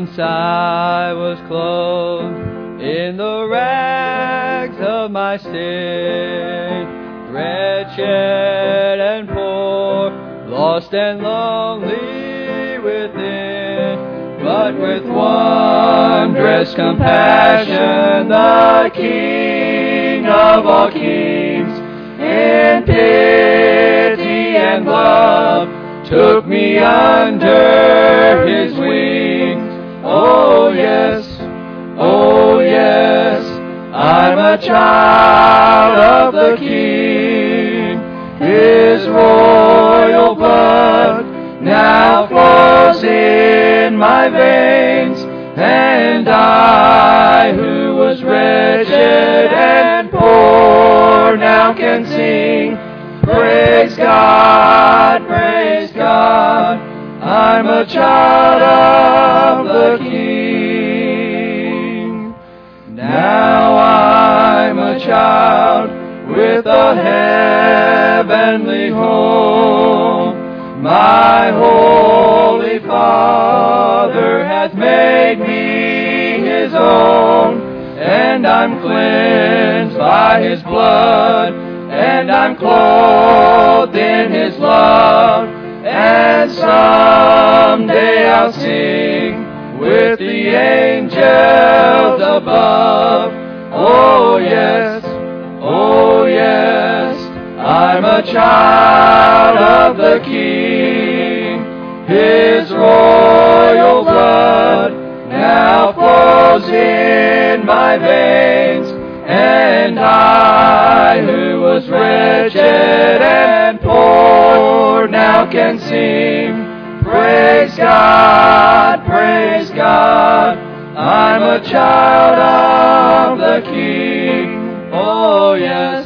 Once I was clothed in the rags of my sin, wretched and poor, lost and lonely within. But with wondrous compassion, the King of all kings, in pity and love, took me under his wings. Oh yes, I'm a child of the King. His royal blood now flows in my veins, and I, who was wretched and poor, now can sing, praise God, praise God. I'm a child of the King. Now I'm a child with a heavenly home. My Holy Father hath made me his own, and I'm cleansed by his blood, and I'm clothed in his love, and someday I'll sing with the angels above. Oh yes, I'm a child of the King. His royal blood now flows in my veins, and I, who was wretched and poor, now can sing, praise God, praise God. I'm a child of the King. Oh yes,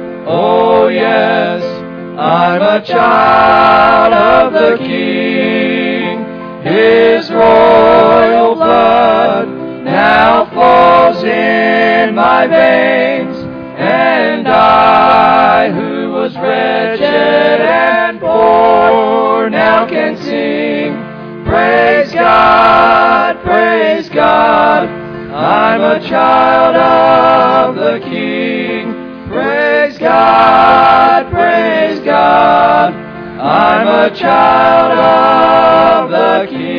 I'm a child of the King. His royal blood now flows in my veins, and I, who was wretched and poor, now can sing, praise God, praise God. I'm a child of the King. Praise God, praise God. I'm a child of the King.